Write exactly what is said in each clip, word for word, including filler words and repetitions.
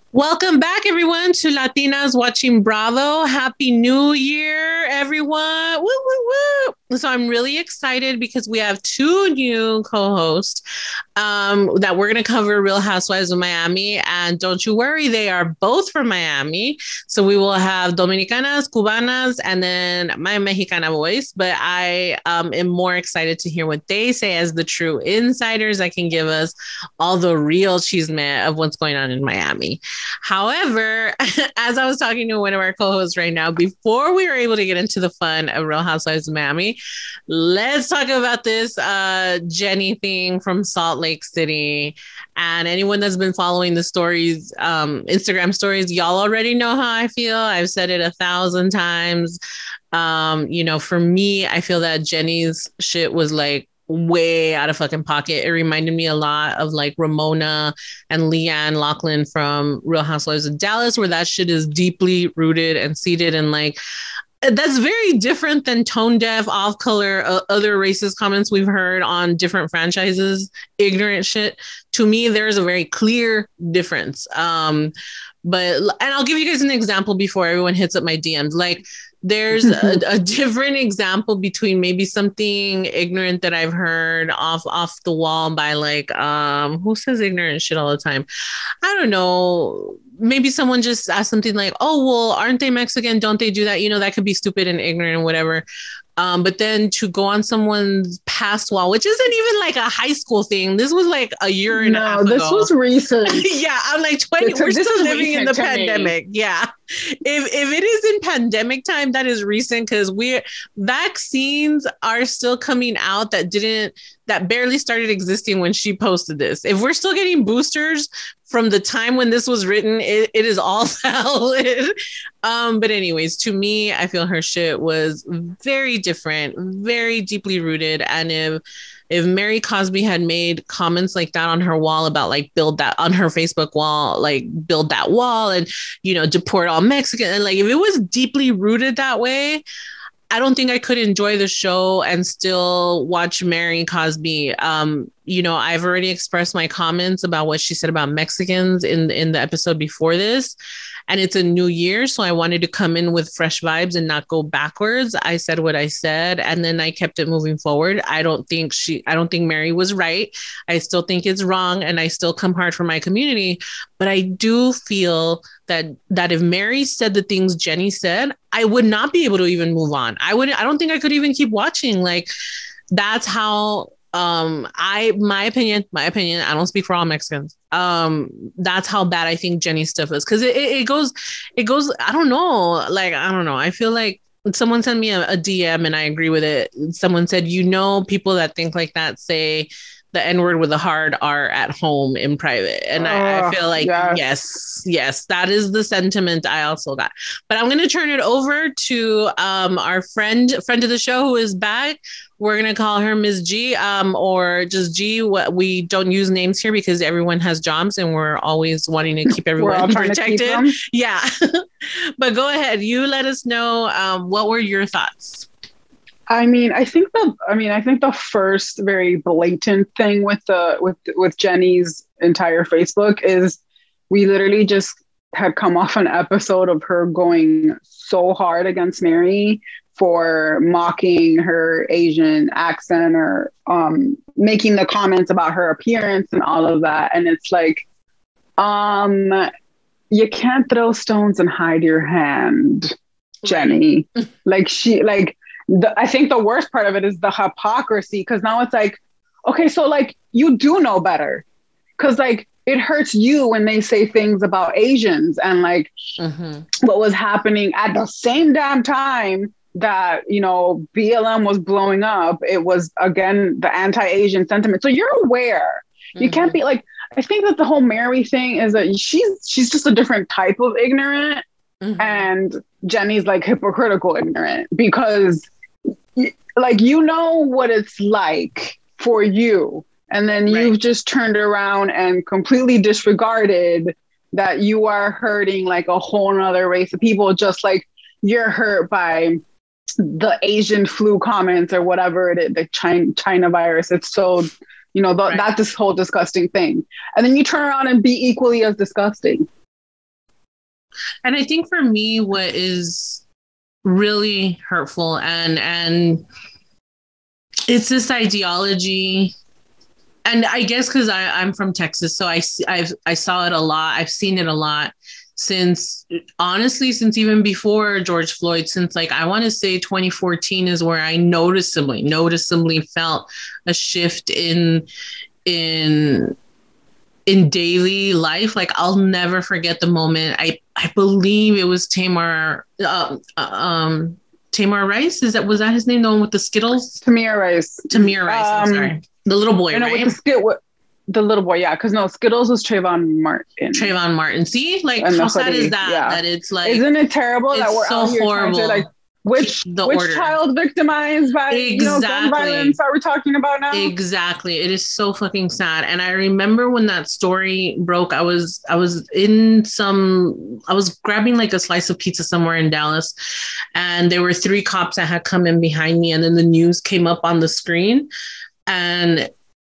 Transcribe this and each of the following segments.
Welcome back, everyone, to Latinas Watching Bravo. Happy New Year, everyone. Woo, woo, woo. So I'm really excited because we have two new co-hosts um, that we're going to cover Real Housewives of Miami. And don't you worry, they are both from Miami. So we will have Dominicanas, Cubanas, and then my Mexicana voice. But I um, am more excited to hear what they say as the true insiders that can give us all the real chisme of what's going on in Miami. However, as I was talking to one of our co-hosts right now, before we were able to get into the fun of Real Housewives of Miami, let's talk about this uh, Jenny thing from Salt Lake City. And anyone that's been following the stories, um, Instagram stories, y'all already know how I feel. I've said it a thousand times. Um, you know, for me, I feel that Jenny's shit was like way out of fucking pocket. It reminded me a lot of like Ramona and Leanne Loughlin from Real Housewives of Dallas, where that shit is deeply rooted and seated and like that's very different than tone deaf, off color, uh, other racist comments we've heard on different franchises, ignorant shit. To me, there's a very clear difference. Um, but, and I'll give you guys an example before everyone hits up my D Ms. Like, there's a, a different example between maybe something ignorant that I've heard off off the wall by like um who says ignorant shit all the time? I don't know. Maybe someone just asked something like, "Oh, well, aren't they Mexican? Don't they do that?" You know, that could be stupid and ignorant and whatever. Um, but then to go on someone's past wall, which isn't even like a high school thing. This was like a year and no, a half ago. No, this was recent. Yeah, I'm like twenty. We're still living in the pandemic. Me. Yeah. If if it is in pandemic time, that is recent because we vaccines are still coming out that didn't that barely started existing when she posted this. If we're still getting boosters from the time when this was written, it, it is all valid. Um, but anyways, to me, I feel her shit was very different, very deeply rooted. And if if Mary Cosby had made comments like that on her wall about like build that on her Facebook wall, like build that wall and, you know, deport all Mexican. And like, if it was deeply rooted that way, I don't think I could enjoy the show and still watch Mary Cosby. Um, you know, I've already expressed my comments about what she said about Mexicans in, in the episode before this. And it's a new year, so I wanted to come in with fresh vibes and not go backwards. I said what I said, and then I kept it moving forward. I don't think she, I don't think Mary was right. I still think it's wrong, and I still come hard for my community. But I do feel that that if Mary said the things Jenny said, I would not be able to even move on. I wouldn't. I don't think I could even keep watching. Like, that's how. Um, I, my opinion, my opinion, I don't speak for all Mexicans. Um, that's how bad I think Jenny's stuff is. Cause it, it, it goes, it goes, I don't know. Like, I don't know. I feel like someone sent me a, a D M and I agree with it. Someone said, you know, people that think like that say the N-word with a hard R at home in private. And uh, I, I feel like, yes. yes, yes, that is the sentiment I also got. But I'm going to turn it over to um, our friend, friend of the show who is back. We're going to call her Miss G um, or just G. We don't use names here because everyone has jobs and we're always wanting to keep everyone protected. Keep yeah. But go ahead. You let us know um, what were your thoughts? I mean, I think the I mean, I think the first very blatant thing with the with with Jenny's entire Facebook is we literally just had come off an episode of her going so hard against Mary for mocking her Asian accent or um, making the comments about her appearance and all of that. And it's like, um, you can't throw stones and hide your hand, Jenny. like she like. The, I think the worst part of it is the hypocrisy, because now it's like, okay, so like you do know better, because like it hurts you when they say things about Asians and like mm-hmm. what was happening at the same damn time that, you know, B L M was blowing up. It was, again, the anti-Asian sentiment. So you're aware. Mm-hmm. You can't be like, I think that the whole Mary thing is that she's she's just a different type of ignorant. Mm-hmm. And Jenny's like hypocritical ignorant because like, you know what it's like for you. And then right. you've just turned around and completely disregarded that you are hurting like a whole nother race of people, just like you're hurt by the Asian flu comments or whatever it is, the China, China virus. It's so, you know, the, right. that's this whole disgusting thing. And then you turn around and be equally as disgusting. And I think for me, what is really hurtful and and it's this ideology. And I guess because I'm from Texas, so I I've I saw it a lot. I've seen it a lot since, honestly, since even before George Floyd, since like I want to say twenty fourteen is where I noticeably, noticeably felt a shift in in in daily life. Like I'll never forget the moment. I I believe it was Tamir uh, um Tamir Rice. Is that was that his name? The one with the Skittles? Tamir Rice. Tamir Rice. Um, I'm sorry. The little boy, know, right? With the, skit, with the little boy, yeah. Because no, Skittles was Trayvon Martin. Trayvon Martin. See, like and how sad is that? Yeah. That it's like, isn't it terrible that we're so out here horrible. trying to like which the which order. child victimized by exactly. you know gun violence are we talking about now? Exactly. It is so fucking sad. And I remember when that story broke, I was I was in some I was grabbing like a slice of pizza somewhere in Dallas, and there were three cops that had come in behind me, and then the news came up on the screen. And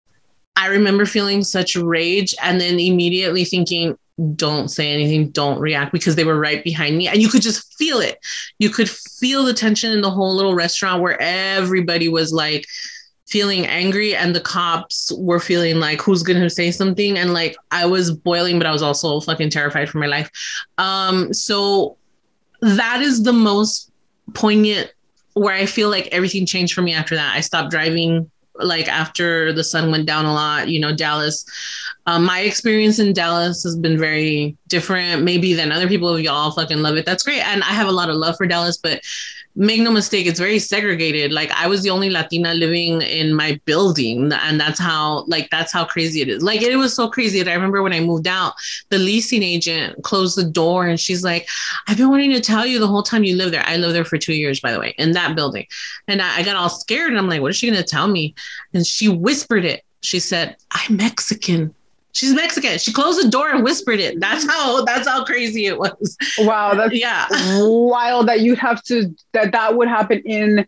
I remember feeling such rage and then immediately thinking, don't say anything, don't react, because they were right behind me. And you could just feel it. You could feel the tension in the whole little restaurant where everybody was like feeling angry and the cops were feeling like, who's going to say something? And like, I was boiling, but I was also fucking terrified for my life. Um, so that is the most poignant where I feel like everything changed for me after that. I stopped driving like after the sun went down a lot, you know, Dallas. Um, my experience in Dallas has been very different, maybe than other people. If y'all fucking love it, that's great. And I have a lot of love for Dallas, but make no mistake, it's very segregated. Like I was the only Latina living in my building, and that's how, like, that's how crazy it is. Like it was so crazy that I remember when I moved out, the leasing agent closed the door and she's like, I've been wanting to tell you the whole time you live there. I lived there for two years, by the way, in that building. And I, I got all scared and I'm like, what is she going to tell me? And she whispered it. She said, I'm Mexican. She's Mexican. She closed the door and whispered it. That's how, that's how crazy it was. Wow. That's yeah. wild that you have to, that that would happen in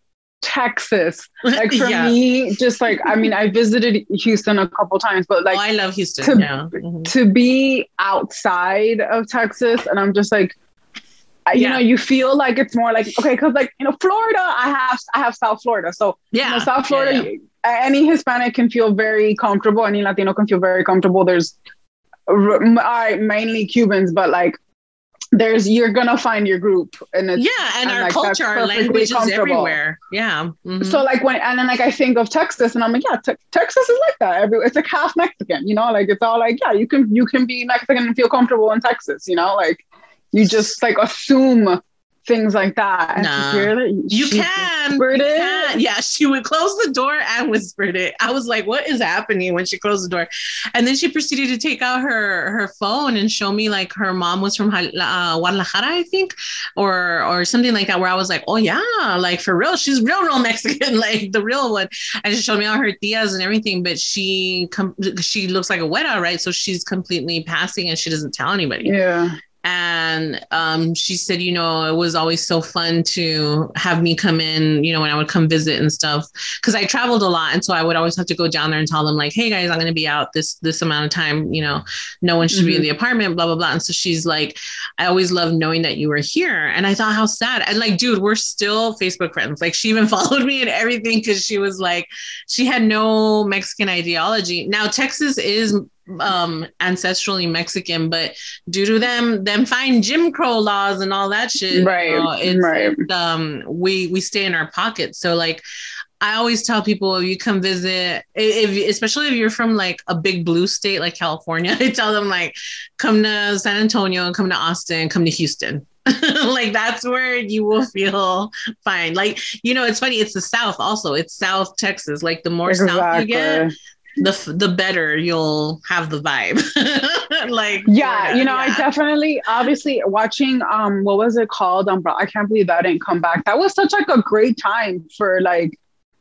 Texas. Like for yeah. me, just like, I mean, I visited Houston a couple times, but like, oh, I love Houston. To, yeah. Mm-hmm. to be outside of Texas. And I'm just like, yeah. you know, you feel like it's more like, okay, cause like, you know, Florida, I have, I have South Florida. So yeah, you know, South Florida, yeah, yeah. any Hispanic can feel very comfortable. Any Latino can feel very comfortable. There's all right, mainly Cubans, but like there's, you're going to find your group. And it's, yeah. And, and our like, culture, our language is everywhere. Yeah. Mm-hmm. So like when, and then like, I think of Texas and I'm like, yeah, te- Texas is like that. Every, it's like half Mexican, you know, like it's all like, yeah, you can, you can be Mexican and feel comfortable in Texas, you know, like you just like assume things like that. And nah. that, you can. You can. Yeah, she would close the door and whispered it. I was like, what is happening when she closed the door? And then she proceeded to take out her, her phone and show me like her mom was from uh, Guadalajara, I think, or or something like that, where I was like, oh yeah, like for real, she's real, real Mexican, like the real one. And she showed me all her tias and everything, but she com- she looks like a güera, right? So she's completely passing and she doesn't tell anybody. Yeah. And um, she said, you know, it was always so fun to have me come in, you know, when I would come visit and stuff, because I traveled a lot. And so I would always have to go down there and tell them like, hey, guys, I'm going to be out this this amount of time. You know, no one should mm-hmm. be in the apartment, blah, blah, blah. And so she's like, I always loved knowing that you were here. And I thought, how sad. And like, dude, we're still Facebook friends. Like she even followed me and everything because she was like, she had no Mexican ideology. Now, Texas is um ancestrally Mexican, but due to them them fine Jim Crow laws and all that shit, right you know, it's, right it's, um we we stay in our pockets. So like I always tell people, if you come visit, if especially if you're from like a big blue state like California, I tell them like come to San Antonio, come to Austin, come to Houston. Like that's where you will feel fine. Like, you know, it's funny, it's the South also, it's South Texas. Like the more exactly. South you get, the the better you'll have the vibe. Like yeah, Florida, you know, yeah. I definitely obviously watching um what was it called? Um I can't believe that didn't come back. That was such like a great time for like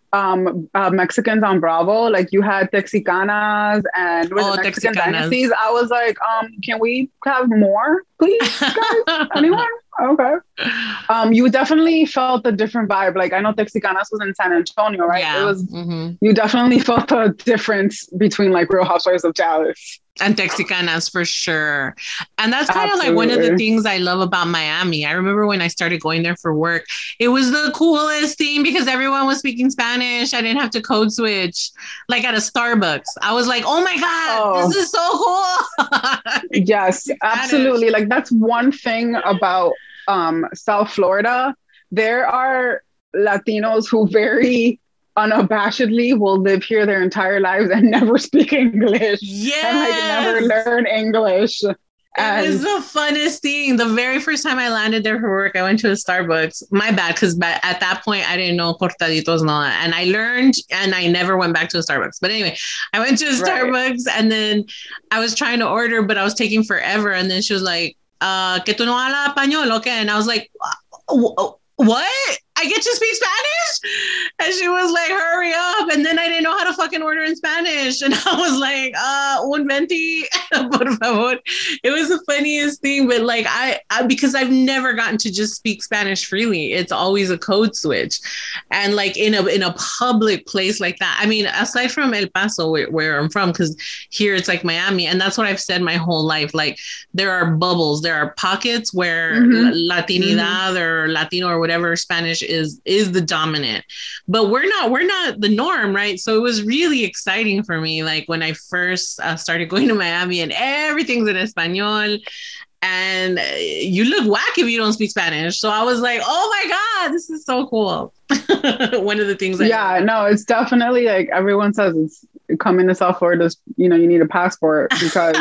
um uh, Mexicans on Bravo. Like you had Texicanas and was oh, it Mexican Texicanas. Dynasties. I was like, um, can we have more, please, guys? Anyone? Okay. Um, you definitely felt a different vibe. Like I know Texicanas was in San Antonio, right? Yeah. It was. Mm-hmm. You definitely felt a difference between like Real Housewives of Dallas and Texicanas for sure. And that's kind of like one of the things I love about Miami. I remember when I started going there for work, it was the coolest thing because everyone was speaking Spanish. I didn't have to code switch like at a Starbucks. I was like, oh my God, oh. this is so cool. Yes, absolutely. Like that's one thing about um, South Florida. There are Latinos who very unabashedly will live here their entire lives and never speak English. Yes. And like never learn English. And it was the funnest thing. The very first time I landed there for work, I went to a Starbucks. My bad, because at that point I didn't know cortaditos and all that. And I learned and I never went back to a Starbucks. But anyway, I went to a Starbucks right. and then I was trying to order, but I was taking forever. And then she was like, uh, que tú no hablas español, okay? And I was like, what? I get to speak Spanish? And she was like, hurry up. And then I didn't know how to fucking order in Spanish. And I was like, uh, un venti, por favor. It was the funniest thing. But like, I, I, because I've never gotten to just speak Spanish freely. It's always a code switch. And like in a, in a public place like that. I mean, aside from El Paso, where, where I'm from, because here it's like Miami. And that's what I've said my whole life. Like there are bubbles, there are pockets where mm-hmm. Latinidad mm-hmm. or Latino or whatever Spanish is is the dominant, but we're not we're not the norm, right? So it was really exciting for me, like when I first uh, started going to Miami and everything's in Espanol, and you look whack if you don't speak Spanish. So I was like, oh my God, this is so cool. One of the things. I yeah, know. no, it's definitely like everyone says it's coming to South Florida. You know, you need a passport because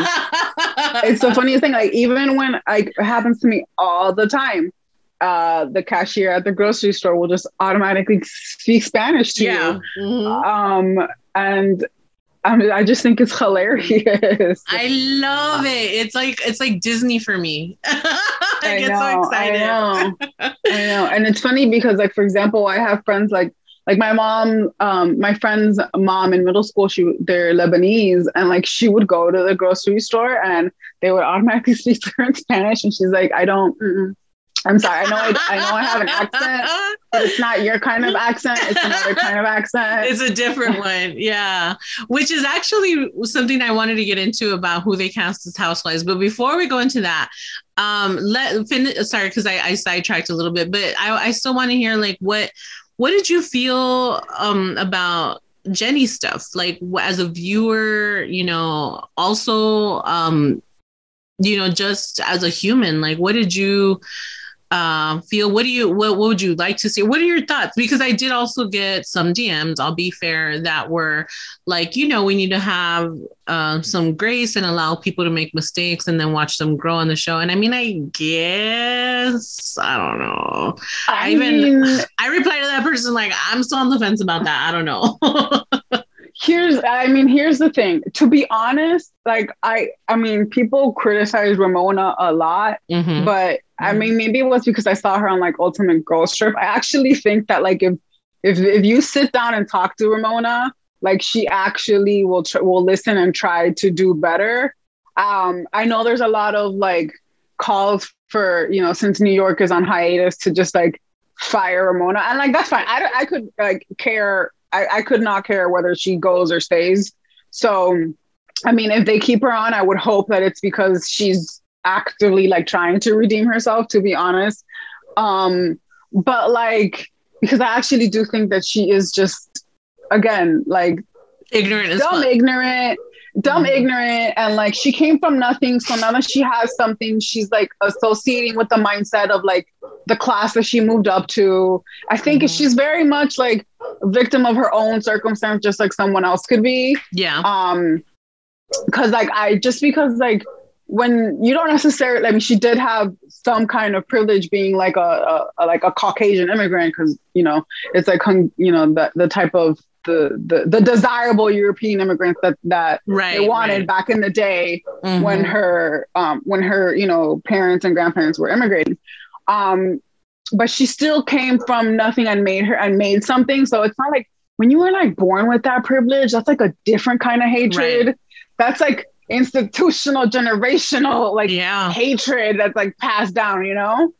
it's the funniest thing. Like even when like, it happens to me all the time. Uh, the cashier at the grocery store will just automatically speak Spanish to yeah. you. Mm-hmm. Um, and I mean, I just think it's hilarious. I love it. It's like it's like Disney for me. I, I get know, so excited. I know. I know. And it's funny because, like, for example, I have friends like like my mom, um, my friend's mom in middle school, she they're Lebanese, and like she would go to the grocery store and they would automatically speak to her in Spanish, and she's like, I don't. Mm-mm. I'm sorry. I know I, I know I have an accent, but it's not your kind of accent. It's another kind of accent. It's a different one. Yeah. Which is actually something I wanted to get into about who they cast as housewives. But before we go into that, um, let finish. Sorry, because I, I sidetracked a little bit, but I, I still want to hear like what what did you feel um, about Jenny's stuff? Like as a viewer, you know, also, um, you know, just as a human, like what did you Um, feel what do you what, what would you like to see? What are your thoughts? Because I did also get some D Ms, I'll be fair, that were like, you know, we need to have uh, some grace and allow people to make mistakes and then watch them grow on the show. And I mean, I guess I don't know. I, I even mean, I replied to that person like, I'm still on the fence about that. I don't know. Here's, I mean, here's the thing. To be honest, like I, I mean, people criticize Ramona a lot, mm-hmm. but I mean, maybe it was because I saw her on like Ultimate Girls Trip. I actually think that like if if if you sit down and talk to Ramona, like she actually will tr- will listen and try to do better. Um, I know there's a lot of like calls for, you know, since New York is on hiatus to just like fire Ramona, and like that's fine. I I could like care. I, I could not care whether she goes or stays. So, I mean, if they keep her on, I would hope that it's because she's actively like trying to redeem herself, to be honest. Um, but like, because I actually do think that she is just, again, like ignorant, dumb, ignorant, dumb, mm-hmm. ignorant. And like, she came from nothing. So now that she has something, she's like associating with the mindset of like the class that she moved up to. I think mm-hmm. she's very much like a victim of her own circumstance, just like someone else could be. Yeah. Um, cause like, I, just because like, when you don't necessarily, I mean, she did have some kind of privilege being like a, a, a like a Caucasian immigrant, because, you know, it's like, you know, the, the type of the, the, the desirable European immigrants that, that right, they wanted right. back in the day mm-hmm. when her, um, when her, you know, parents and grandparents were immigrating. Um, but she still came from nothing and made her and made something. So it's not like when you were like born with that privilege, that's like a different kind of hatred. Right. That's like institutional, generational, like yeah. hatred that's like passed down, you know?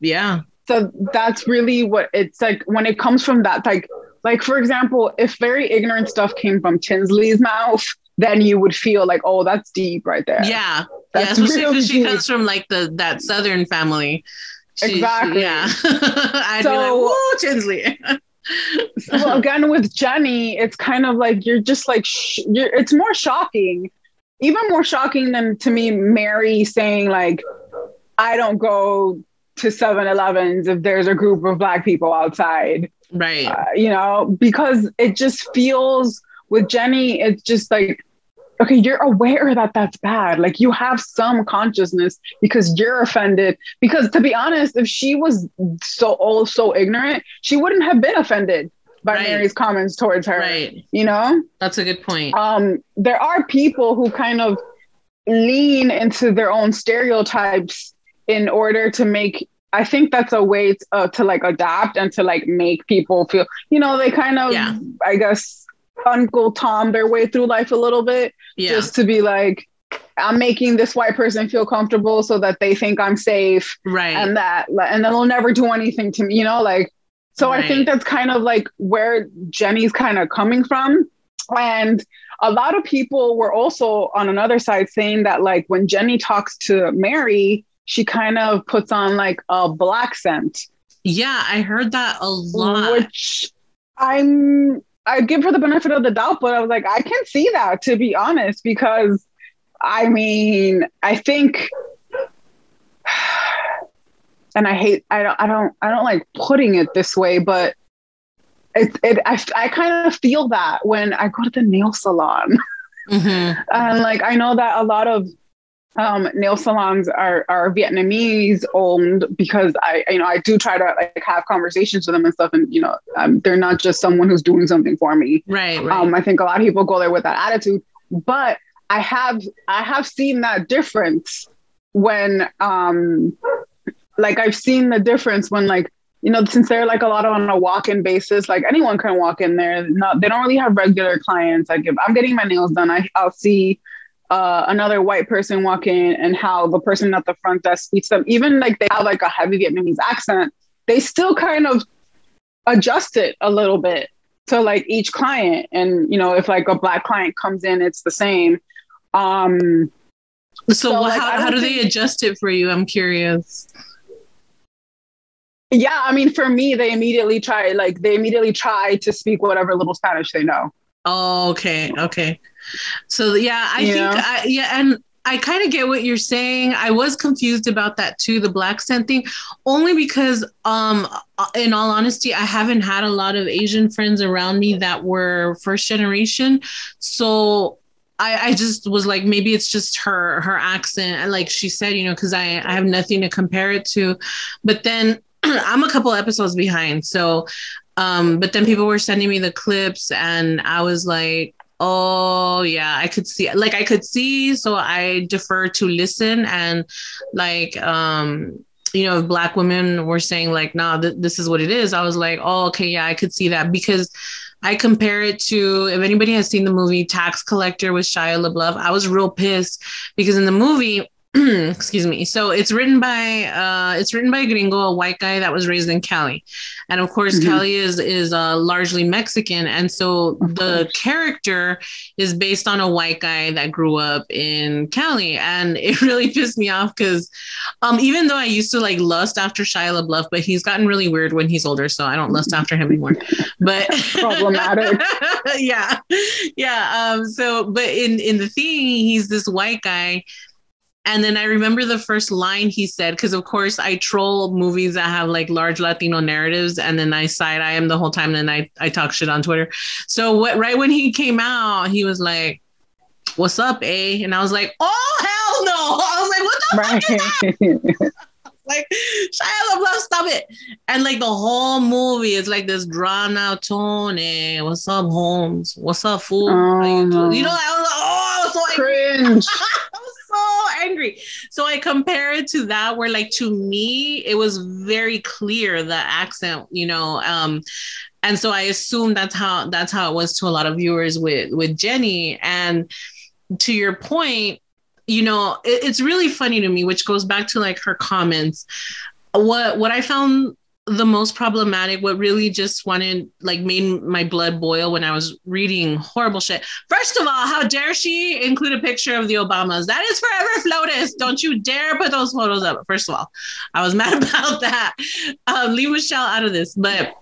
Yeah. So that's really what it's like when it comes from that, like, like for example, if very ignorant stuff came from Tinsley's mouth, then you would feel like, oh, that's deep right there. Yeah. That's yeah, especially because really she deep. comes from like the that Southern family. She, exactly. She, yeah. I'd so, be like, whoa, Tinsley. So again, with Jenny, it's kind of like you're just like sh- you're, it's more shocking, even more shocking than to me Mary saying like, I don't go to seven elevens if there's a group of Black people outside, right? Uh, you know, because it just feels with Jenny, it's just like, okay, you're aware that that's bad. Like you have some consciousness because you're offended. Because to be honest, if she was so old, so ignorant, she wouldn't have been offended by right. Mary's comments towards her. Right. You know? That's a good point. Um, there are people who kind of lean into their own stereotypes in order to make, I think that's a way to, uh, to like adapt and to like make people feel, you know, they kind of, yeah. I guess, Uncle Tom their way through life a little bit, yeah. just to be like, I'm making this white person feel comfortable so that they think I'm safe, right? And that, and then they'll never do anything to me, you know, like. So right. I think that's kind of like where Jenny's kind of coming from, and a lot of people were also on another side saying that like when Jenny talks to Mary, she kind of puts on like a Black scent. Yeah, I heard that a lot. Which I'm. I give her the benefit of the doubt, but I was like, I can see that, to be honest, because I mean, I think, and I hate, I don't, I don't, I don't like putting it this way, but it, it, I, I kind of feel that when I go to the nail salon, mm-hmm. and like, I know that a lot of um, nail salons are, are Vietnamese owned because I, you know, I do try to like have conversations with them and stuff. And, you know, um, they're not just someone who's doing something for me. Right, right. Um, I think a lot of people go there with that attitude, but I have, I have seen that difference when, um, like I've seen the difference when like, you know, since they're like a lot on a walk-in basis, like anyone can walk in there. Not, they don't really have regular clients. Like if I'm getting my nails done, I, I'll see Uh, another white person walk in and how the person at the front desk speaks to them, even like they have like a heavy Vietnamese accent, they still kind of adjust it a little bit to like each client. And, you know, if like a Black client comes in, it's the same. Um, so so like, how, how do think, they adjust it for you? I'm curious. Yeah, I mean, for me, they immediately try, like they immediately try to speak whatever little Spanish they know. Oh, okay. Okay. So yeah, I yeah. think, I, yeah. And I kind of get what you're saying. I was confused about that too, the Black scent thing, only because um, in all honesty, I haven't had a lot of Asian friends around me that were first generation. So I, I just was like, maybe it's just her, her accent. And like she said, you know, cause I, I have nothing to compare it to, but then I'm a couple episodes behind. So, um, but then people were sending me the clips and I was like, oh yeah, I could see, like I could see. So I defer to listen and like, um, you know, if Black women were saying like, nah, th- this is what it is. I was like, oh, okay. Yeah, I could see that because I compare it to, if anybody has seen the movie Tax Collector with Shia LaBeouf, I was real pissed because in the movie, excuse me. So it's written by uh, it's written by a gringo, a white guy that was raised in Cali, and of course, mm-hmm. Cali is is uh, largely Mexican, and so of the course. Character is based on a white guy that grew up in Cali, and it really pissed me off because um, even though I used to like lust after Shia LaBeouf, but he's gotten really weird when he's older, so I don't lust after him anymore. But problematic. yeah, yeah. Um, so, but in in the thing, he's this white guy. And then I remember the first line he said, because of course I troll movies that have like large Latino narratives, and then I side eye him the whole time, and then I, I talk shit on Twitter. So what? Right when he came out, he was like, "What's up, eh?" And I was like, "Oh hell no!" I was like, "What the right. fuck is that?" Like, Shia LaBeouf, stop it. And like the whole movie is like this drawn out tone. Hey, what's up, Holmes? What's up, fool? Oh, How you doing? You know, I was like, oh, I was so cringe. I was so angry. So I compare it to that where like to me, it was very clear the accent, you know, um, and so I assume that's how that's how it was to a lot of viewers with with Jenny. And to your point, you know, it, it's really funny to me, which goes back to like her comments. what what I found the most problematic, what really just wanted, like, made my blood boil when I was reading horrible shit. First of all, how dare she include a picture of the Obamas? That is forever FLOTUS. Don't you dare put those photos up. First of all, I was mad about that. Um, leave Michelle out of this. But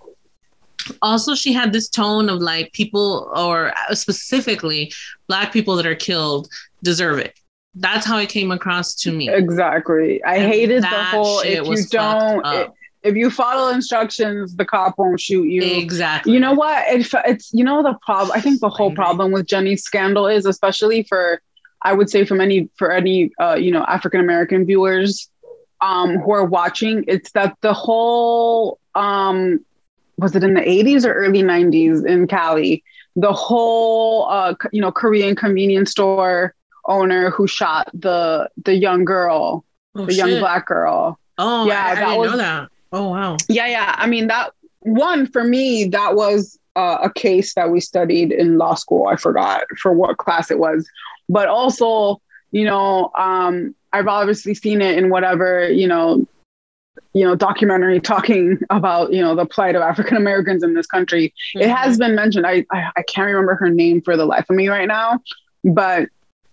also, she had this tone of like, people, or specifically Black people that are killed deserve it. That's how it came across to me. Exactly. I and hated the whole, if you don't, it, if you follow instructions, the cop won't shoot you. Exactly. You know what? It, it's, you know, the problem, I think the whole problem with Jenny's scandal is, especially for, I would say for many, for any, uh, you know, African-American viewers um, who are watching, it's that the whole, um, was it in the eighties or early nineties in Cali? The whole, uh, you know, Korean convenience store owner who shot the the young girl, oh, the shit. young Black girl. Oh, yeah, I, I that didn't was, know that. Oh, wow. Yeah, yeah. I mean, that one for me, that was uh, a case that we studied in law school. I forgot for what class it was, but also, you know, um, I've obviously seen it in whatever, you know, you know, documentary talking about, you know, the plight of African Americans in this country. Mm-hmm. It has been mentioned. I, I I can't remember her name for the life of me right now, but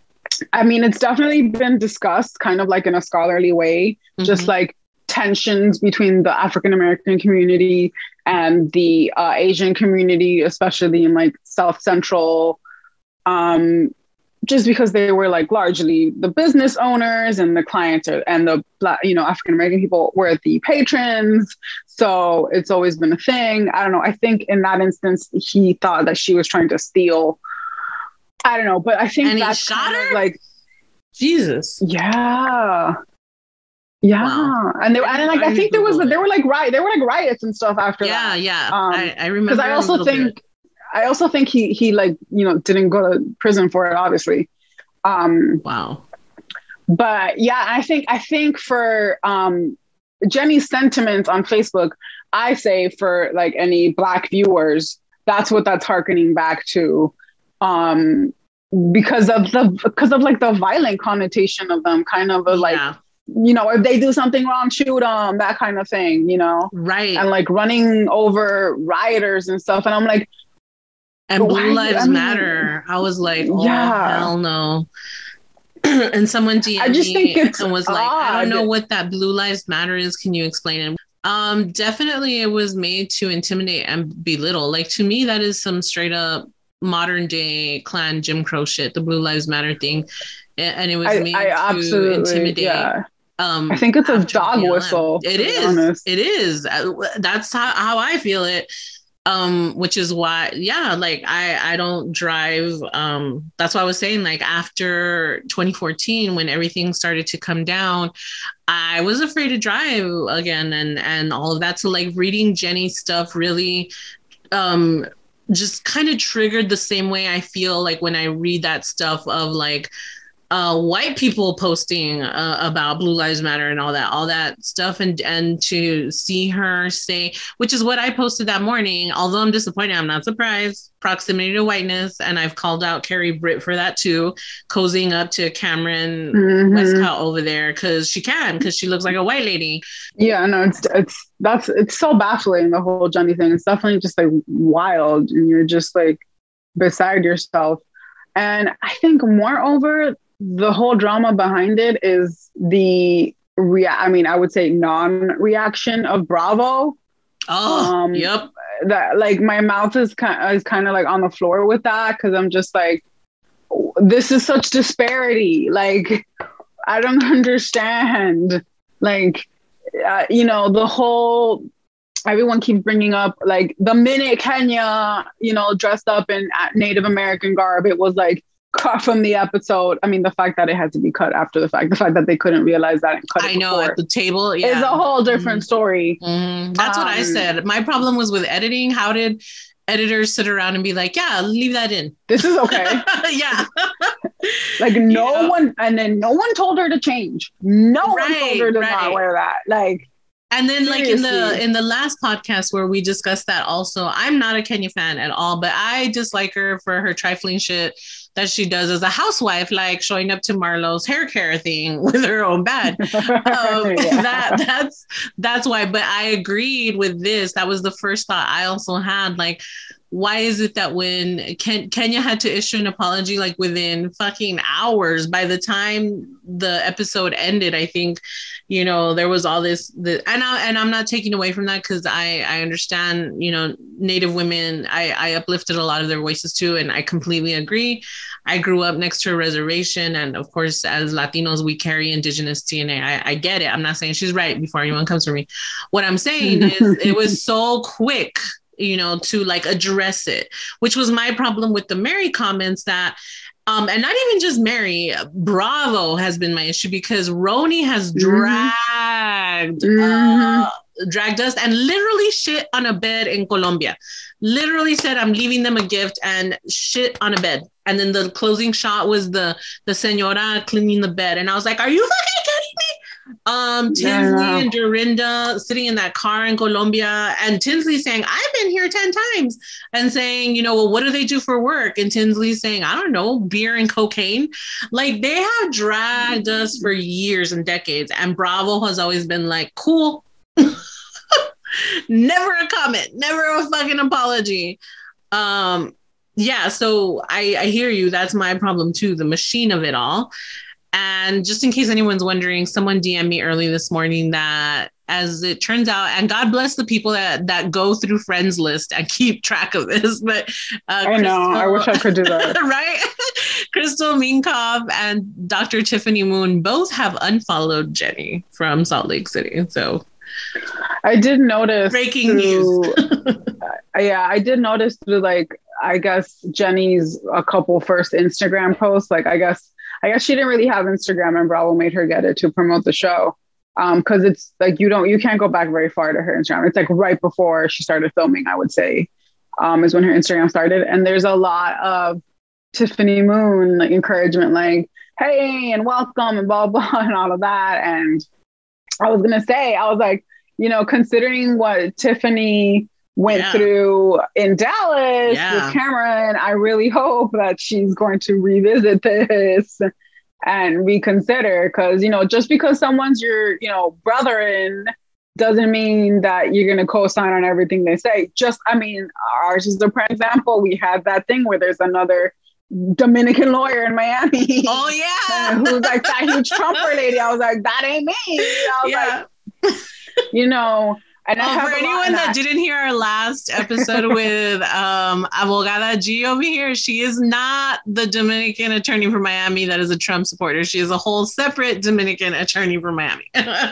I mean, it's definitely been discussed kind of like in a scholarly way, mm-hmm. just like tensions between the African American community and the uh, Asian community, especially in like South Central, um, just because they were like largely the business owners and the clients are, and the Black, you know, African American people were the patrons. So it's always been a thing. I don't know. I think in that instance, he thought that she was trying to steal. I don't know, but I think and that's he shot her? Like, Jesus. Yeah. Yeah. Wow. And they, and like, I think there was, there were like, riot, there were like riots and stuff after yeah, that. Yeah. Yeah. Um, I, I remember. Cause I also think, bit. I also think he, he like, you know, didn't go to prison for it, obviously. Um, wow. But yeah, I think, I think for um, Jenny's sentiments on Facebook, I say for like any Black viewers, that's what that's hearkening back to. Um, because of the, because of like the violent connotation of them, kind of a, like, yeah. you know, if they do something wrong, shoot them, that kind of thing, you know? Right. And like running over rioters and stuff. And I'm like, and Blue Lives I mean, Matter. I was like, oh, yeah. hell no. And someone D M'd I just think it's and was odd. like, I don't know what that Blue Lives Matter is. Can you explain it? Um, definitely it was made to intimidate and belittle. Like, to me, that is some straight up modern day Klan Jim Crow shit, the Blue Lives Matter thing. And it was I, made I to intimidate. Yeah. Um, I think it's a dog whistle. It is. It is. That's how, how I feel it. Um, which is why, yeah, like I, I don't drive. Um, that's why I was saying, like, after twenty fourteen, when everything started to come down, I was afraid to drive again, and, and all of that. So like reading Jenny's stuff really, um, just kind of triggered the same way I feel like when I read that stuff of like, Uh, white people posting uh, about Blue Lives Matter and all that, all that stuff. And, and to see her say, which is what I posted that morning, although I'm disappointed, I'm not surprised, proximity to whiteness. And I've called out Carrie Britt for that too, cozying up to Cameron mm-hmm. Westcott over there. Cause she can, cause she looks like a white lady. Yeah, no, it's, it's, that's, it's so baffling, the whole Jenny thing. It's definitely just like wild. And you're just like beside yourself. And I think moreover, the whole drama behind it is the rea- I mean, I would say non-reaction of Bravo. Oh, um, yep. That like my mouth is kind of, is kind of like on the floor with that, because I'm just like, this is such disparity. Like, I don't understand. Like, uh, you know, the whole. Everyone keeps bringing up like the minute Kenya, you know, dressed up in Native American garb, it was like cut from the episode. I mean, the fact that it had to be cut after the fact, the fact that they couldn't realize that and cut it I know at the table, yeah, is a whole different mm-hmm. story. Mm-hmm. That's um, what I said. My problem was with editing. How did editors sit around and be like, yeah, leave that in. This is okay. Yeah. Like no yeah. one, and then no one told her to change. No right, one told her to right. not wear that. Like, and then seriously. Like in the in the last podcast where we discussed that also, I'm not a Kenya fan at all, but I dislike her for her trifling shit that she does as a housewife, like showing up to Marlo's hair care thing with her own bed. um, yeah. That that's that's why. But I agreed with this. That was the first thought I also had. Like, why is it that when Ken- Kenya had to issue an apology like within fucking hours, by the time the episode ended, I think, you know, there was all this, the, and, I, and I'm not taking away from that because I, I understand, you know, Native women, I, I uplifted a lot of their voices too, and I completely agree. I grew up next to a reservation, and of course, as Latinos, we carry indigenous D N A. I, I get it. I'm not saying she's right before anyone comes for me. What I'm saying is it was so quick, you know, to like address it, which was my problem with the Mary comments that, um, and not even just Mary, Bravo has been my issue because Roni has dragged, mm-hmm. uh, dragged us and literally shit on a bed in Colombia. Literally said, I'm leaving them a gift and shit on a bed. And then the closing shot was the, the señora cleaning the bed. And I was like, are you fucking kidding me? Um, Tinsley yeah. and Dorinda sitting in that car in Colombia, and Tinsley saying, I've been here ten times, and saying, you know, well, what do they do for work? And Tinsley saying, I don't know, beer and cocaine. Like, they have dragged us for years and decades. And Bravo has always been like, cool. Never a comment, never a fucking apology. Um, yeah, so I, I hear you. That's my problem too, the machine of it all. And just in case anyone's wondering, someone D M'd me early this morning that, as it turns out, and God bless the people that, that go through friends list and keep track of this, but uh, I know, Crystal, I wish I could do that. Right? Crystal Minkoff and Doctor Tiffany Moon both have unfollowed Jenny from Salt Lake City. So I did notice breaking through, news. yeah, I did notice through, like, I guess Jenny's a couple first Instagram posts. Like, I guess, I guess she didn't really have Instagram, and Bravo made her get it to promote the show. Um, cause it's like, you don't, you can't go back very far to her Instagram. It's like right before she started filming, I would say, um, is when her Instagram started. And there's a lot of Tiffany Moon, like, encouragement, like, hey, and welcome and blah, blah, and all of that. And I was going to say, I was like, you know, considering what Tiffany went yeah. through in Dallas yeah. with Cameron, I really hope that she's going to revisit this and reconsider. Because, you know, just because someone's your, you know, brother-in doesn't mean that you're going to co-sign on everything they say. Just, I mean, ours is the prime example. We had that thing where there's another Dominican lawyer in Miami. Oh, yeah. Who's like that huge Trumper lady. I was like, that ain't me. I was yeah. like, you know, and oh, I for anyone that, that didn't hear our last episode with um, Abogada G over here, she is not the Dominican attorney for Miami that is a Trump supporter. She is a whole separate Dominican attorney for Miami.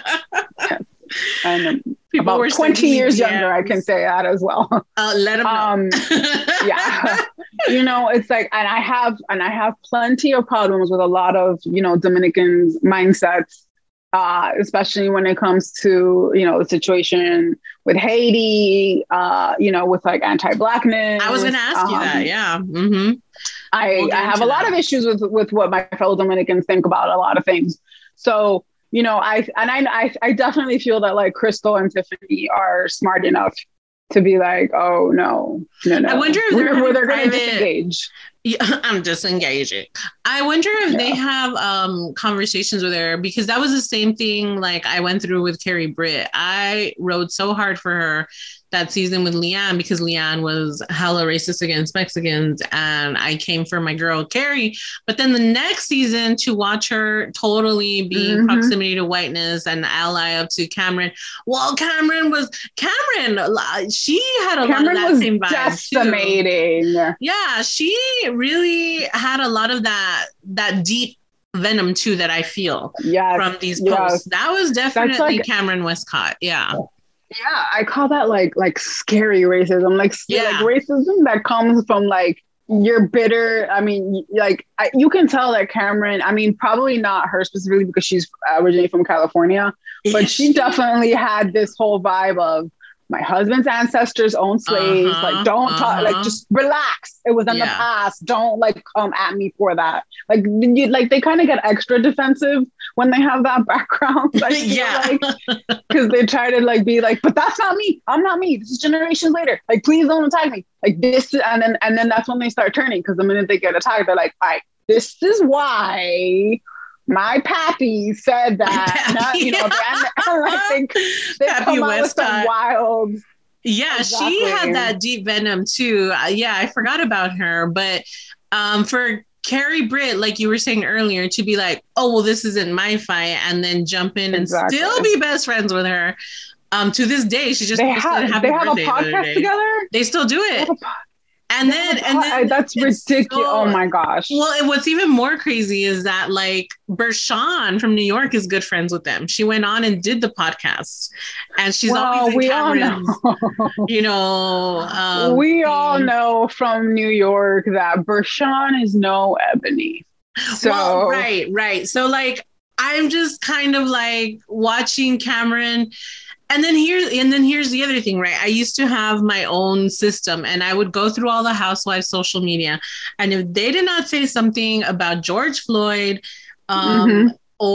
And People about twenty years D Ms. Younger, I can say that as well. Uh, let them know. Um, yeah, you know, it's like, and I have, and I have plenty of problems with a lot of, you know, Dominicans' mindsets. Uh, especially when it comes to, you know, the situation with Haiti, uh, you know, with like anti-Blackness. I was going to ask um, you that. Yeah. Mm-hmm. I, we'll I have a lot that. of issues with, with what my fellow Dominicans think about a lot of things. So, you know, I, and I, I, I definitely feel that like Crystal and Tiffany are smart enough to be like, oh no, no, no. I wonder if they're, they're, they're going to disengage. Yeah, I'm disengaging. I wonder if yeah. they have um, conversations with her, because that was the same thing like I went through with Carrie Britt. I rode so hard for her that season with Leanne because Leanne was hella racist against Mexicans, and I came for my girl Carrie. But then the next season, to watch her totally be mm-hmm. proximity to whiteness and ally up to Cameron. Well, Cameron was Cameron. She had a Cameron lot of that same vibe decimating. Too. Yeah, she really had a lot of that that deep venom too that I feel yes, from these posts. Yes. That was definitely like, Cameron Westcott. Yeah. Yeah, I call that like like scary racism, like, yeah. like racism that comes from like you're bitter. I mean, like I, you can tell that Cameron, I mean, probably not her specifically because she's originally from California, but she definitely had this whole vibe of my husband's ancestors owned slaves. Uh-huh, like, don't uh-huh. talk, like, just relax. It was in yeah. the past. Don't like come at me for that. Like, you, like they kind of get extra defensive when they have that background. Yeah. Because like, they try to like be like, but that's not me. I'm not me. This is generations later. Like, please don't attack me. Like this, and then and then that's when they start turning. Because the minute they get attacked, they're like, all right, this is why my pappy said that. Not, you know, and, like, they, they Pappy come out with Westcott. some wild. Yeah, exactly. She had that deep venom too. Uh, yeah, I forgot about her. But um, for Carrie Britt, like you were saying earlier, to be like, oh, well, this isn't my fight, and then jump in exactly. and still be best friends with her. Um, to this day, she just they have, they have a podcast together. They still do it. And then, and then that's ridiculous. So, oh my gosh. Well, and what's even more crazy is that like Bershawn from New York is good friends with them. She went on and did the podcast, and she's well, always in Cameron's, know. you know. Um, we all know from New York that Bershawn is no Ebony. So well, right, right. So like, I'm just kind of like watching Cameron. And then here's and then here's the other thing, right? I used to have my own system, and I would go through all the housewives' social media, and if they did not say something about George Floyd, um, mm-hmm.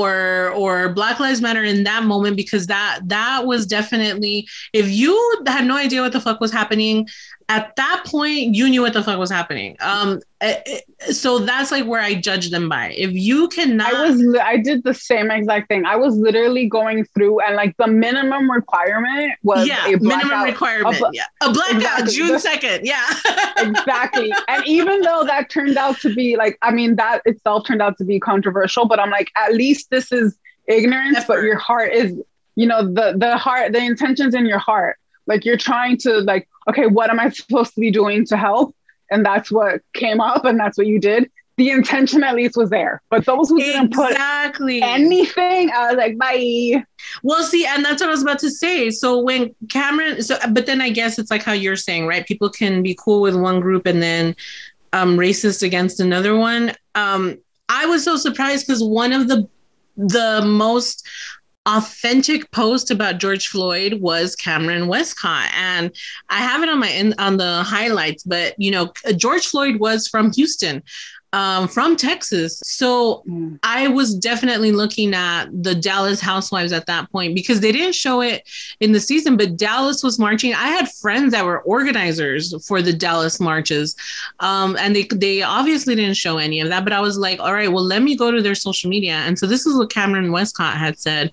or or Black Lives Matter in that moment, because that that was definitely, if you had no idea what the fuck was happening at that point, you knew what the fuck was happening. Um, it, it, so that's like where I judge them by. If you cannot, I was, I did the same exact thing. I was literally going through, and like the minimum requirement was yeah, a minimum requirement, a, yeah, a blackout exactly. June second, yeah, exactly. And even though that turned out to be like, I mean, that itself turned out to be controversial, but I'm like, at least this is ignorance, Effort. But your heart is, you know, the the heart, the intentions in your heart. Like you're trying to like, okay, what am I supposed to be doing to help? And that's what came up, and that's what you did. The intention at least was there. But those who didn't exactly. put anything, I was like, bye. Well, see, and that's what I was about to say. So when Cameron, so but then I guess it's like how you're saying, right? People can be cool with one group and then um, racist against another one. Um, I was so surprised because one of the the most authentic post about George Floyd was Cameron Westcott, and I have it on my in, on the highlights. But you know, George Floyd was from Houston, um, from Texas, so mm. I was definitely looking at the Dallas Housewives at that point because they didn't show it in the season, but Dallas was marching. I had friends that were organizers for the Dallas marches, um, and they they obviously didn't show any of that. But I was like, all right, well, let me go to their social media, and so this is what Cameron Westcott had said.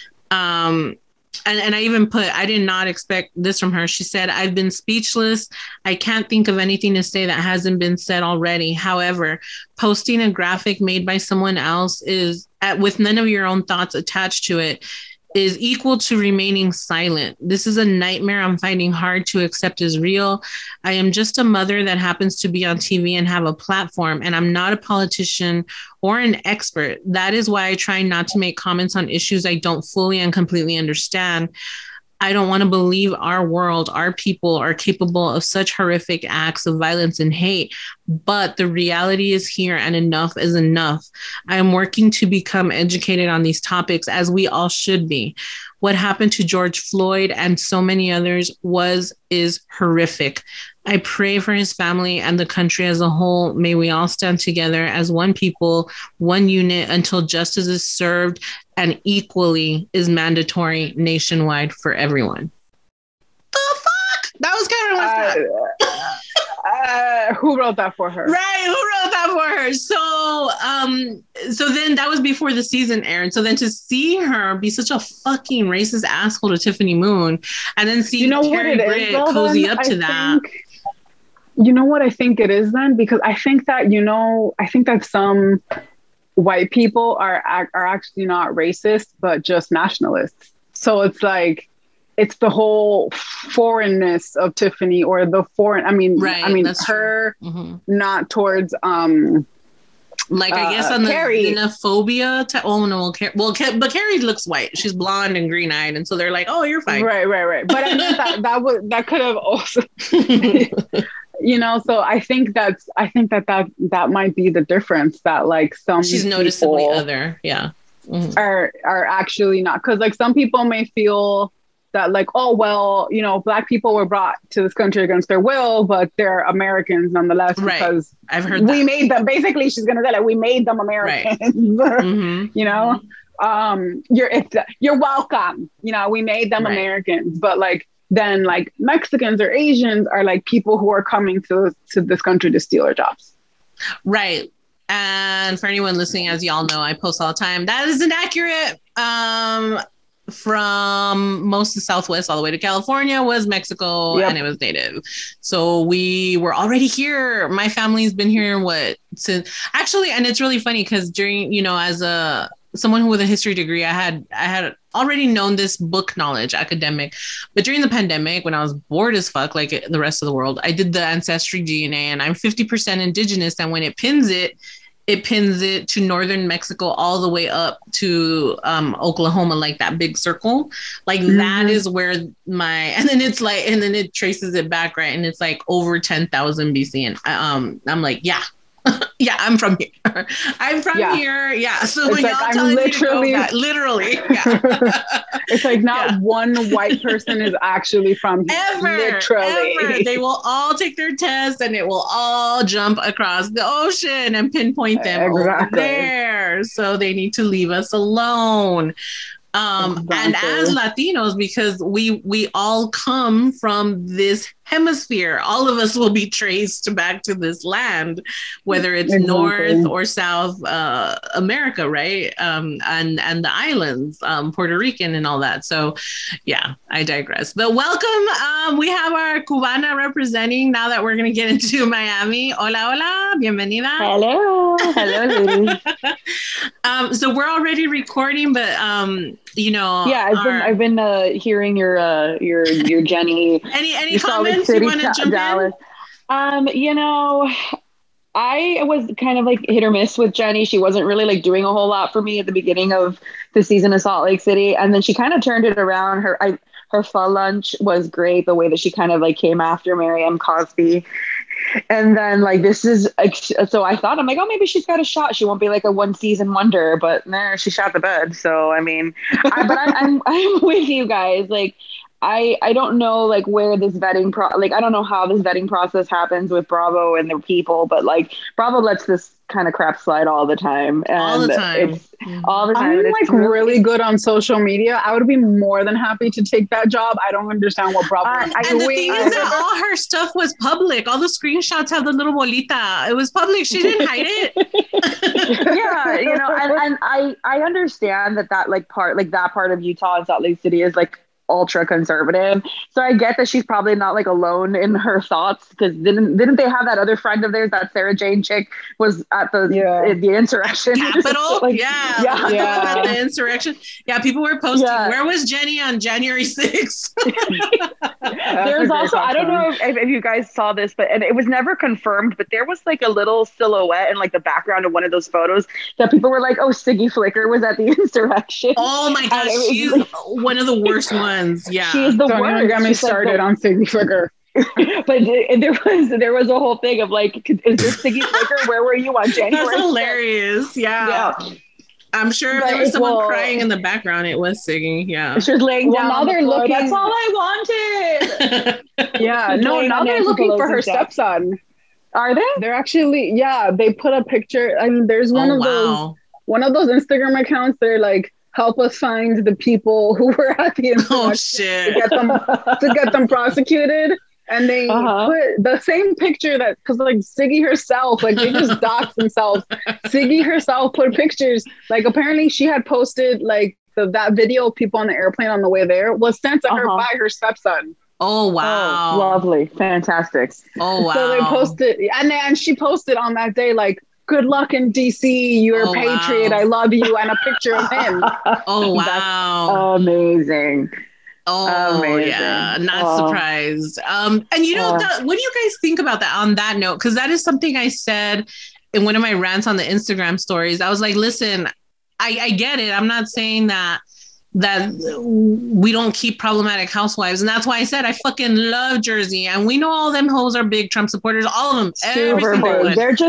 Um, and, and I even put, I did not expect this from her. She said, I've been speechless. I can't think of anything to say that hasn't been said already. However, posting a graphic made by someone else is at, with none of your own thoughts attached to it is equal to remaining silent. This is a nightmare I'm finding hard to accept as real. I am just a mother that happens to be on T V and have a platform, and I'm not a politician or an expert. That is why I try not to make comments on issues I don't fully and completely understand. I don't want to believe our world, our people are capable of such horrific acts of violence and hate, but the reality is here and enough is enough. I am working to become educated on these topics as we all should be. What happened to George Floyd and so many others was, is horrific. I pray for his family and the country as a whole. May we all stand together as one people, one unit until justice is served and equally is mandatory nationwide for everyone. The fuck? That was Cameron Westcott. Uh, uh, who wrote that for her? Right, who wrote that for her? So, um, so then that was before the season aired. So then to see her be such a fucking racist asshole to Tiffany Moon, and then see you know Carrie Britt cozy up to I that. Think, you know what I think it is then? Because I think that, you know, I think that some white people are are actually not racist, but just nationalists. So it's like, it's the whole foreignness of Tiffany, or the foreign, I mean, right, I mean, her mm-hmm. not towards, um, like, I guess uh, on the Carrie. xenophobia. T- oh no, Car- well, Car- but Carrie looks white. She's blonde and green eyed, and so they're like, "Oh, you're fine." Right, right, right. But I mean, that that would that could have also, you know. So I think that's I think that that that might be the difference. That like some she's noticeably other, yeah, mm-hmm. are are actually not, because like some people may feel that like, oh, well, you know, Black people were brought to this country against their will, but they're Americans nonetheless, right. because I've heard we that. made them. Basically, she's going to say like, we made them Americans, right. mm-hmm. you know? um, you're it's you're welcome. You know, we made them right. Americans, but like then like Mexicans or Asians are like people who are coming to to this country to steal our jobs. Right. And for anyone listening, as y'all know, I post all the time. That is inaccurate. Um, from most of the Southwest all the way to California was Mexico, yep. and it was native. So we were already here. My family's been here, what, since actually, and it's really funny because during, you know, as a someone with a history degree, I had I had already known this book knowledge, academic, but during the pandemic, when I was bored as fuck, like the rest of the world, I did the Ancestry D N A, and I'm fifty percent indigenous, and when it pins it, it pins it to northern Mexico all the way up to um, Oklahoma, like that big circle. Like mm-hmm. that is where my, and then it's like, and then it traces it back, right? And it's like over ten thousand B C. And um, I'm like, yeah, yeah, I'm from here. I'm from yeah. here. Yeah. So it's when like, y'all I'm telling literally, me to go back, literally, yeah. It's like not yeah. one white person is actually from here. Ever, literally. ever. They will all take their test and it will all jump across the ocean and pinpoint them exactly. over there. So they need to leave us alone. Um, exactly. And as Latinos, because we we all come from this hemisphere, all of us will be traced back to this land, whether it's exactly. North or South uh, America, right? Um, and and the islands, um, Puerto Rican and all that. So, yeah, I digress. But welcome. Um, we have our Cubana representing now that we're going to get into Miami. Hola, hola, bienvenida. Hello, hello, ladies. um, so we're already recording, but um. You know, yeah, I've our, been I've been uh, hearing your uh, your your Jenny. Any any comments you want to jump Dallas. in? Um, you know, I was kind of like hit or miss with Jenny. She wasn't really like doing a whole lot for me at the beginning of the season of Salt Lake City, and then she kind of turned it around. Her I, her fall lunch was great. The way that she kind of like came after Mariam Cosby. And then like, this is, so I thought, I'm like, oh, maybe she's got a shot. She won't be like a one season wonder, but nah, she shot the bed. So, I mean, I, but I, I'm, I'm with you guys. Like, I, I don't know like where this vetting pro like, I don't know how this vetting process happens with Bravo and their people, but like Bravo lets this kind of crap slide all the time. And all the time. It's mm-hmm. all the time. I'm like really, really good on social media. I would be more than happy to take that job. I don't understand what Bravo uh, is. And the thing is that all her stuff was public. All the screenshots have the little bolita. It was public. She didn't hide it. Yeah, you know, and, and I, I understand that that like part, like that part of Utah and Salt Lake City is like ultra conservative. So I get that she's probably not like alone in her thoughts, because didn't didn't they have that other friend of theirs, that Sarah Jane chick was at the yeah. the insurrection Capitol? like, yeah. Yeah. yeah. The insurrection. Yeah, people were posting, yeah. where was Jenny on January sixth? There's also, I don't know if, if you guys saw this, but and it was never confirmed, but there was like a little silhouette in like the background of one of those photos that people were like, oh, Siggy Flicker was at the insurrection. Oh my gosh, she's like, one of the worst ones. Yeah, she's the Don't worst. Even get me she's started like the, on Siggy Flicker. But there was there was a whole thing of like, is this Siggy Flicker? Where were you on January? That's hilarious. Yeah. yeah. I'm sure but there was someone well, crying in the background. It was Siggy. Yeah. She was laying well, down. Now on they're the floor. looking. That's all I wanted. Yeah. No, now they're looking for her stepson. Are they? They're actually, yeah, they put a picture. I mean, there's one oh, of wow. those one of those Instagram accounts. They're like, help us find the people who were at the insurrection oh, shit. to get them to get them prosecuted. And they uh-huh. put the same picture that, because like Siggy herself, like they just doxed themselves. Siggy herself put pictures. Like apparently she had posted like the, that video of people on the airplane on the way there was sent to uh-huh. her by her stepson. Oh wow! Oh, lovely, fantastic. Oh wow! So they posted, and then she posted on that day like, good luck in D C. You're oh, a patriot. Wow. I love you. And a picture of him. Oh, wow. That's amazing. Oh, amazing. Yeah. Not oh. surprised. Um, and you know, uh, the, what do you guys think about that on that note? Because that is something I said in one of my rants on the Instagram stories. I was like, listen, I, I get it. I'm not saying that that we don't keep problematic housewives. And that's why I said I fucking love Jersey. And we know all them hoes are big Trump supporters. All of them. Every single one. They're just,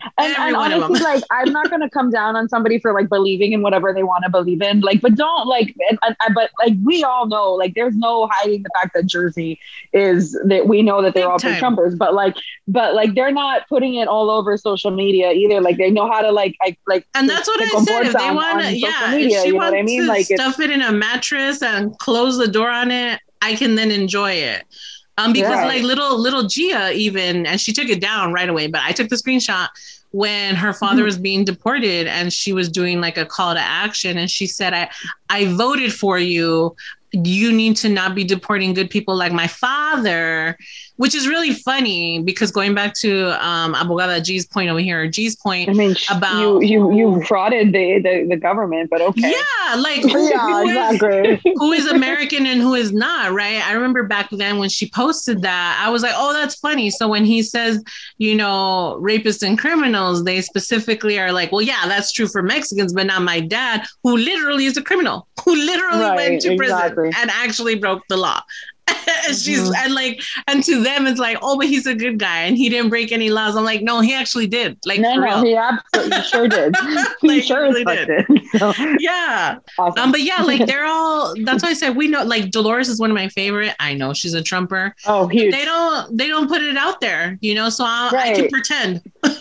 And, and honestly, like, I'm not going to come down on somebody for like believing in whatever they want to believe in. Like, but don't like, and, and, but like, we all know, like, there's no hiding the fact that Jersey is that we know that they're Big all big Trumpers, but like, but like, they're not putting it all over social media either. Like, they know how to like, I, like, and that's what I said. If they want to, yeah, media, if she you know wants what I mean? to Like, stuff it in a mattress and close the door on it, I can then enjoy it. Um, because yeah. like little little Gia even, and she took it down right away, but I took the screenshot when her father was being deported and she was doing like a call to action, and she said, I I voted for you. You need to not be deporting good people like my father, which is really funny because going back to um, Abogada G's point over here, G's point I mean, about you you you frauded the, the, the government, but okay. Yeah, like who, yeah, who, exactly. is, who is American and who is not, right? I remember back then when she posted that, I was like, oh, that's funny. So when he says, you know, rapists and criminals, they specifically are like, well, yeah, that's true for Mexicans, but not my dad, who literally is a criminal, who literally right, went to exactly. prison and actually broke the law. And she's mm-hmm. and like and to them it's like, oh, but he's a good guy and he didn't break any laws. I'm like, no, he actually did. Like, no, for no, real. he absolutely sure did. He like, sure really did. did. So. Yeah. Awesome. Um, but yeah, like they're all. That's why I said we know. Like Dolores is one of my favorite. I know she's a Trumper. Oh, huge. They don't. They don't put it out there, you know. So I'll, right. I can pretend.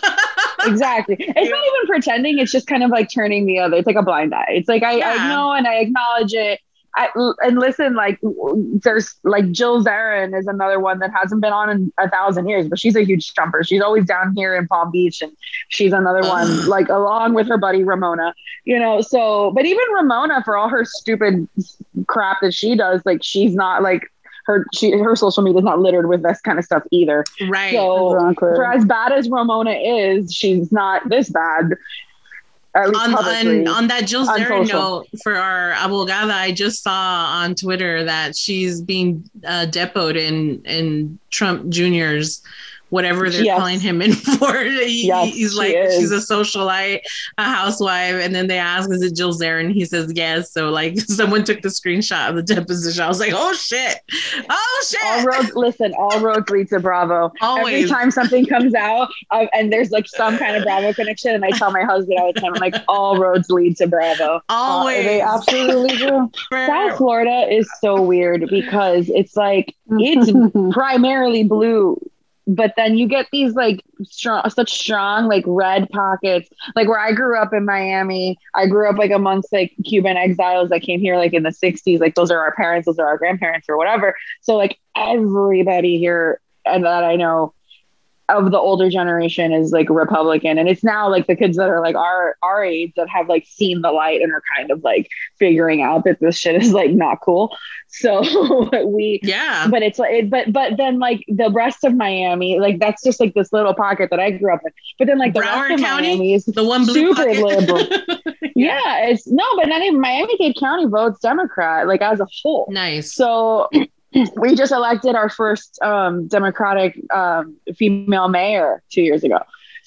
Exactly. It's yeah. not even pretending. It's just kind of like turning the other. It's like a blind eye. It's like I, yeah. I know and I acknowledge it. I, and listen, like there's like Jill Zarin is another one that hasn't been on in a thousand years, but she's a huge Trumper. She's always down here in Palm Beach, and she's another uh. one, like along with her buddy Ramona, you know. So, but even Ramona, for all her stupid crap that she does, like she's not like her. She her social media is not littered with this kind of stuff either. Right. So, exactly. For as bad as Ramona is, she's not this bad. On, on, on that Jill Zarin note for our Abogada, I just saw on Twitter that she's being uh, depoted in, in Trump Junior's whatever they're yes. calling him in for. He, yes, he's like, is. She's a socialite, a housewife. And then they ask, is it Jill Zarin? He says, yes. So like someone took the screenshot of the deposition. I was like, oh shit. Oh shit. All roads, listen, all roads lead to Bravo. Always. Every time something comes out uh, and there's like some kind of Bravo connection. And I tell my husband all the time, I'm like, all roads lead to Bravo. Always. Uh, they absolutely do. South Florida is so weird because it's like, it's primarily blue. But then you get these like strong, such strong like red pockets. Like where I grew up in Miami, I grew up like amongst like Cuban exiles that came here like in the sixties. Like those are our parents, those are our grandparents or whatever. So like everybody here and that I know of the older generation is like Republican. And it's now like the kids that are like our, our age that have like seen the light and are kind of like figuring out that this shit is like not cool. So we, yeah, but it's like, it, but, but then like the rest of Miami, like that's just like this little pocket that I grew up in. But then like the Broward rest of County, Miami is the one blue super pocket. liberal. yeah. yeah, it's no, but not even Miami-Dade County votes Democrat, like as a whole. Nice. So we just elected our first um, Democratic um, female mayor two years ago.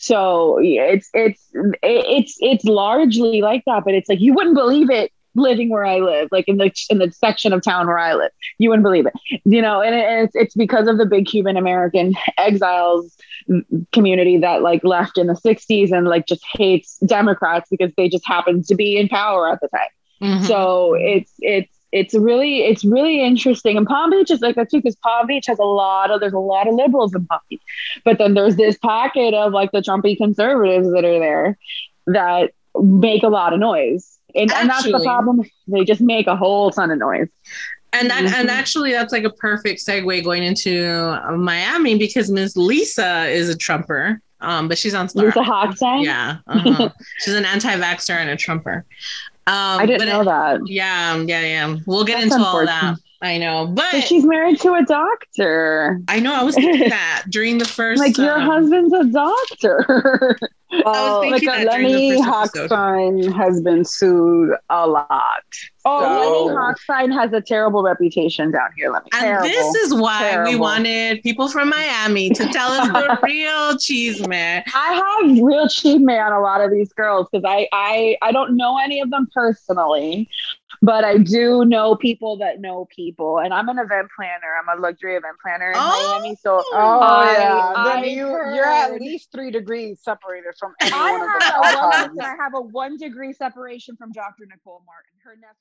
So it's it's it's it's largely like that, but it's like you wouldn't believe it living where I live, like in the in the section of town where I live. You wouldn't believe it, you know. And it's it's because of the big Cuban American exiles community that like left in the sixties and like just hates Democrats because they just happened to be in power at the time. Mm-hmm. So it's it's. It's really, it's really interesting. And Palm Beach is like that too, because Palm Beach has a lot of, there's a lot of liberals in Palm Beach. But then there's this pocket of like the Trumpy conservatives that are there that make a lot of noise. And, and that's the problem. They just make a whole ton of noise. And that, mm-hmm. and actually that's like a perfect segue going into Miami because Miss Lisa is a Trumper. Um, but she's on Star. Lisa Hochstein? Yeah. Uh-huh. She's an anti-vaxxer and a Trumper. Um, I didn't know it, that. Yeah, yeah, yeah. We'll get That's into all that. I know, but so she's married to a doctor. I know. I was thinking that during the first, like your um, husband's a doctor. Well, like Lenny Hochstein has been sued a lot. Oh, so. Lenny Hochstein has a terrible reputation down here. Let me. And terrible, this is why terrible. we wanted people from Miami to tell us the real cheese man. I have real cheese man on a lot of these girls because I, I I don't know any of them personally, but I do know people that know people, and I'm an event planner. I'm a luxury event planner in Oh. Miami. So Oh I, yeah, I then you heard, you're at least three degrees separated from any I one of have the a one, icons. listen, I have a one degree separation from Doctor Nicole Martin. Her nephew.